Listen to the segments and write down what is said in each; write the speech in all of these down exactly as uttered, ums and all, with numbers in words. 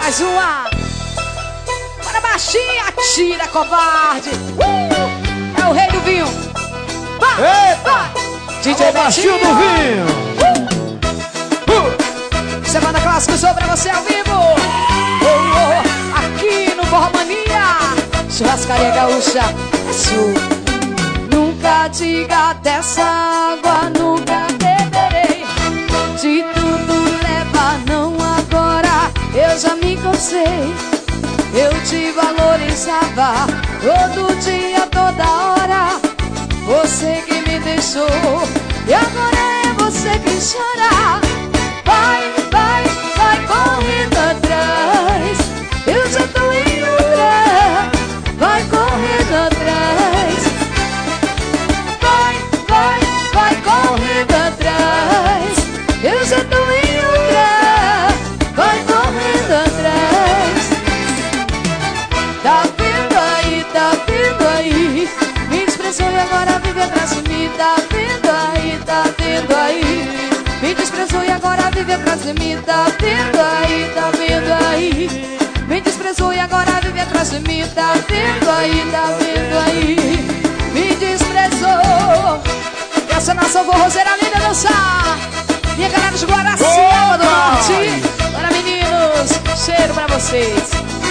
Mais uma. Para baixinha, tira, covarde. Uh! É o rei do vinho. Vai, Eita! vai. D J Baixinho do Vinho. Uh! Uh! Semana clássica sou pra você ao vivo. Oh, oh. Aqui no Forró Mania. Churrascaria gaúcha é sua. Nunca diga dessa água, nunca beberei. De tudo leva, não agora. Eu já me cansei. Eu te valorizava todo dia, toda hora. Você que me deixou e agora é você que chora. Vai, vai, vai correndo atrás. Eu já tô em outra. Vai correndo atrás. Vai, vai, vai correndo atrás. Eu já tô em outra. Vai correndo atrás. Tá vendo aí, tá vendo aí. Me desprezou e agora vive atrás de mim. Tá vendo aí, tá vendo aí. Me desprezou e agora vive atrás de mim. Tá vendo aí, tá vendo aí. Me desprezou e agora vive atrás de mim. Tá vendo aí, tá vendo aí. Me desprezou. E essa nação forrozeira linda dançar. Minha galera de Guaraciaba do Norte. Bora meninos, cheiro pra vocês.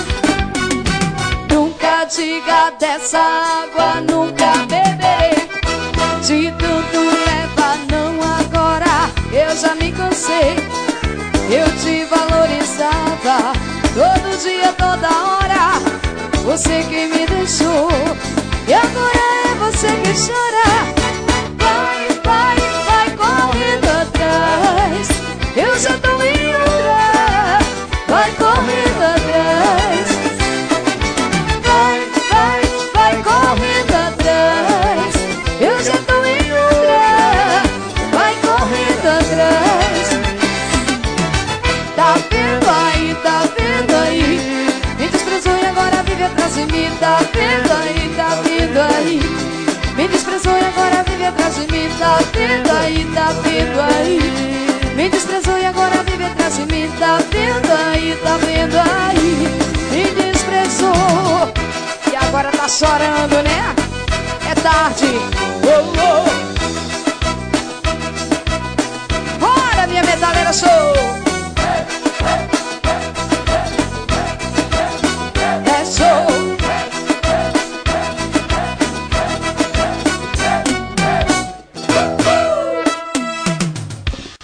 Nunca diga dessa água, nunca beberei. De tudo leva, não agora. Eu já me cansei. Eu te valorizava todo dia, toda hora. Você que me deixou e agora é você que chora. Vai, vai, vai correndo atrás. Eu já tô em outra. Vai correndo atrás. Vai, vai, vai correndo atrás. Eu já tô em outra. Vai correndo atrás. Tá vendo aí, tá vendo aí. Me desprezou e agora vive atrás de mim. Tá vendo aí, tá vendo aí. Me desprezou e agora vive atrás de mim. Tá vendo aí, tá vendo aí. Me desprezou e agora vive atrás de mim. Tá vendo aí, tá vendo aí. Me desprezou e agora tá chorando, né? É tarde.